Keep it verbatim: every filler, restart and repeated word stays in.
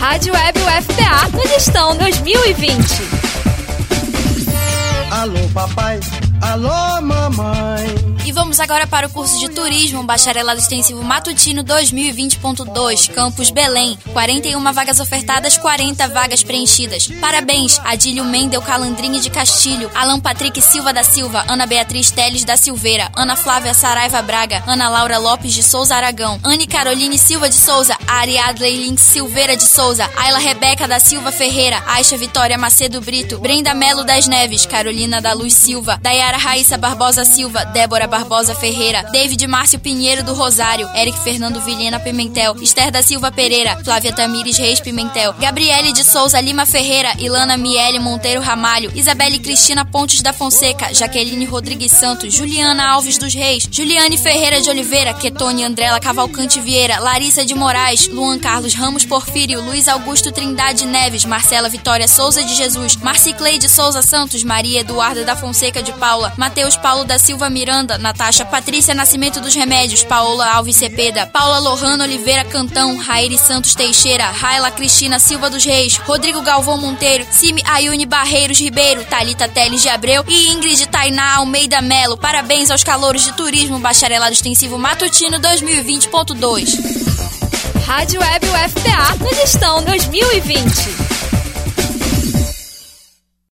Rádio Web U F P A no Gestão dois mil e vinte. Alô papai, alô mamãe. E vamos agora para o curso de Turismo, Bacharelado Extensivo Matutino dois mil e vinte ponto dois, Campus Belém. quarenta e uma vagas ofertadas, quarenta vagas preenchidas. Parabéns, Adílio Mendel Calandrini de Castilho, Alan Patrick Silva da Silva, Ana Beatriz Teles da Silveira, Ana Flávia Saraiva Braga, Ana Laura Lopes de Souza Aragão, Anne Caroline Silva de Souza, Ariadley Lins Silveira de Souza, Ayla Rebeca da Silva Ferreira, Aisha Vitória Macedo Brito, Brenda Melo das Neves, Carolina da Luz Silva, Dayara Raíssa Barbosa Silva, Débora Barbosa Ferreira, David Márcio Pinheiro do Rosário, Eric Fernando Vilhena Pimentel, Esther da Silva Pereira, Flávia Tamires Reis Pimentel, Gabriele de Souza Lima Ferreira, Ilana Miele Monteiro Ramalho, Isabelle Cristina Pontes da Fonseca, Jaqueline Rodrigues Santos, Juliana Alves dos Reis, Juliane Ferreira de Oliveira, Ketone Andrela Cavalcante Vieira, Larissa de Moraes, Luan Carlos Ramos Porfírio, Luiz Augusto Trindade Neves, Marcela Vitória Souza de Jesus, Marcicleide Souza Santos, Maria Eduarda da Fonseca de Paula, Matheus Paulo da Silva Miranda, Natasha Patrícia Nascimento dos Remédios, Paola Alves Cepeda, Paula Lohana Oliveira Cantão, Raíri Santos Teixeira, Raila Cristina Silva dos Reis, Rodrigo Galvão Monteiro, Cime Ayune Barreiros Ribeiro, Thalita Teles de Abreu e Ingrid Tainá Almeida Melo. Parabéns aos calouros de Turismo, Bacharelado Extensivo Matutino dois mil e vinte ponto dois. Rádio Web U F P A no Gestão dois mil e vinte.